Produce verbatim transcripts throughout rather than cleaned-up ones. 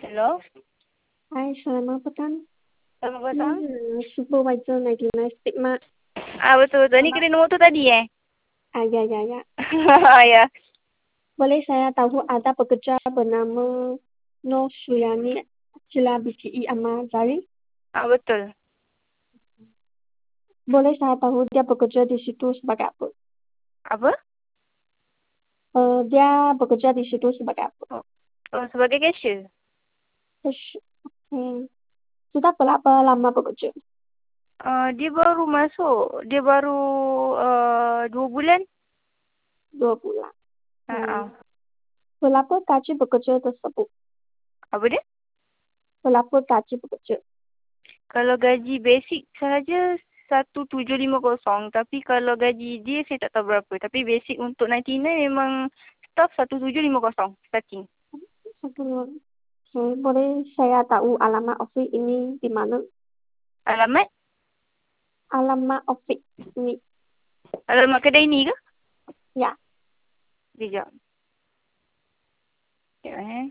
Hello, Hai, selamat petang. selamat Ni petang. uh, supervisor diagnostik mak. Ah betul betul. Ni kedai nombor tu tadi eh? Ah, ya, ya, ya. Ya. Boleh saya tahu ada pekerja bernama Nur Suyani Cila B T E Amal Zari? Ah betul. Boleh saya tahu dia bekerja di situ sebagai apa? Apa? Uh, dia bekerja di situ sebagai apa? Oh, oh sebagai cashier. Terus, hmm, sudah berapa lama bekerja? Uh, dia baru masuk. Dia baru uh, dua bulan. Dua bulan. Ah, ah. Hmm. Berapa gaji bekerja tersebut? Apa dia? Berapa gaji bekerja? Kalau gaji basic sahaja satu tujuh lima kosong. Tapi kalau gaji dia saya tak tahu berapa. Tapi basic untuk sembilan puluh sembilan memang staff satu tujuh lima kosong starting. Satu. Okay. Boleh saya tahu alamat office ini di mana? Alamat? Alamat office ini. Alamat kedai ni ke? Ya. Sekejap. Sekejap eh.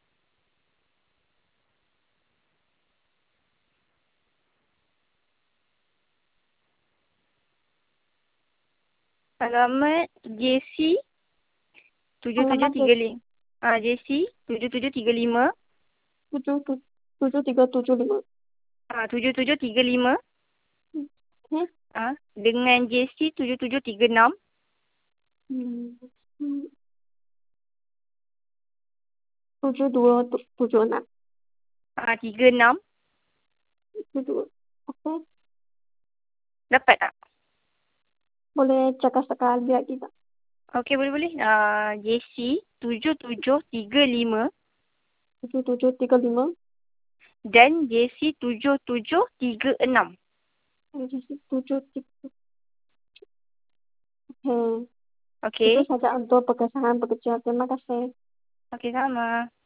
Alamat J C tujuh tujuh Alamat tiga lima. Ah, J C tujuh tujuh tiga lima. tujuh tujuh tiga tujuh lima. Ah, tujuh tujuh tiga lima. Okay. Ah, dengan J C tujuh tujuh tiga enam. Hmm. Tujuh dua tujuh enam. Ah, tiga enam. Tujuh. Okay. Dapat tak? Boleh cakap sekali lagi tak? Okey, boleh-boleh. Ah, J C tujuh tujuh tiga lima Tujuh tujuh tiga lima. dan J C tujuh tujuh tiga enam. Tujuh tiga. Okay. Itu Okey. saja untuk pekerjaan pekerja. Terima kasih. Okey, sama.